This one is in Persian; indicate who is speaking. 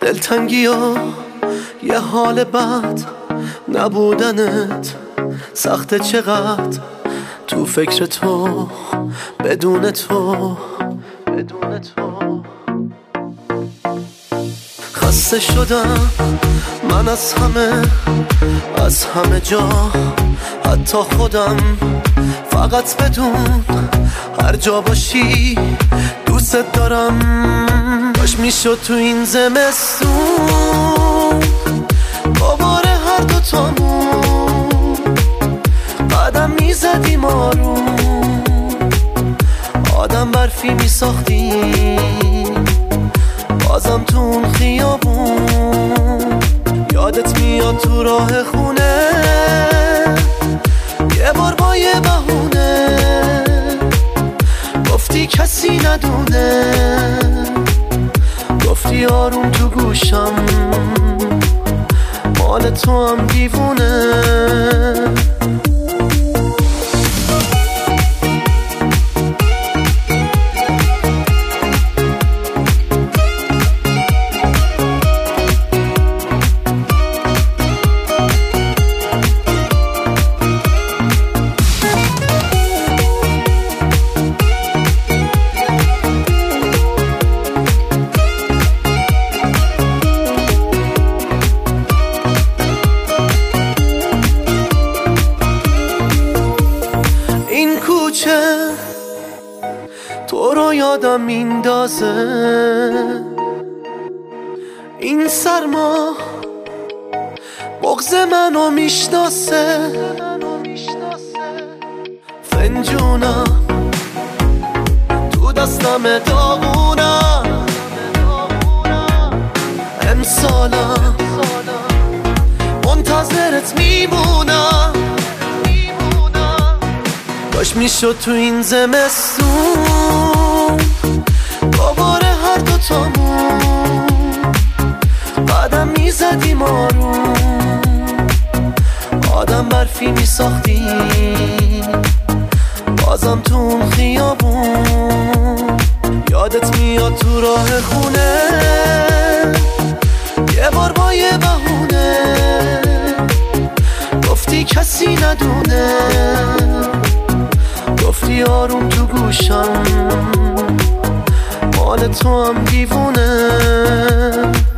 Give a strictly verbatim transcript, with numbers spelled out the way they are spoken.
Speaker 1: دلتنگی ها یه حال بد، نبودنت سخته چقدر، تو فکر تو بدون تو بدون تو خسته شدم من از همه از همه جا، حتی خودم. فقط بدون هر جا باشی دوست دارم. باش میشد تو این زمستون باباره هر دوتامون قدم میزدیم آروم، آدم برفی میساختیم بازم تو اون خیابون. یادت میاد تو راه خونه یه بار با یه بهونه گفتی کسی ندونه، گفتی آروم تو گوشم مال تو هم دیوونه. تو رو یادم میندازه این سرما، بغض منو میشناسه. فنجونم تو دستم داغونم، امسالم منتظرت میمونم. باش میشد تو این زمستون دوباره هر دوتامون قدم میزدیم آروم، آدم برفی میساختیم بازم تو اون خیابون. یادت میاد تو راه خونه یه بار با یه بهونه گفتی کسی ندونه، گفتی آروم تو گوشم مال تو هم دیوونه.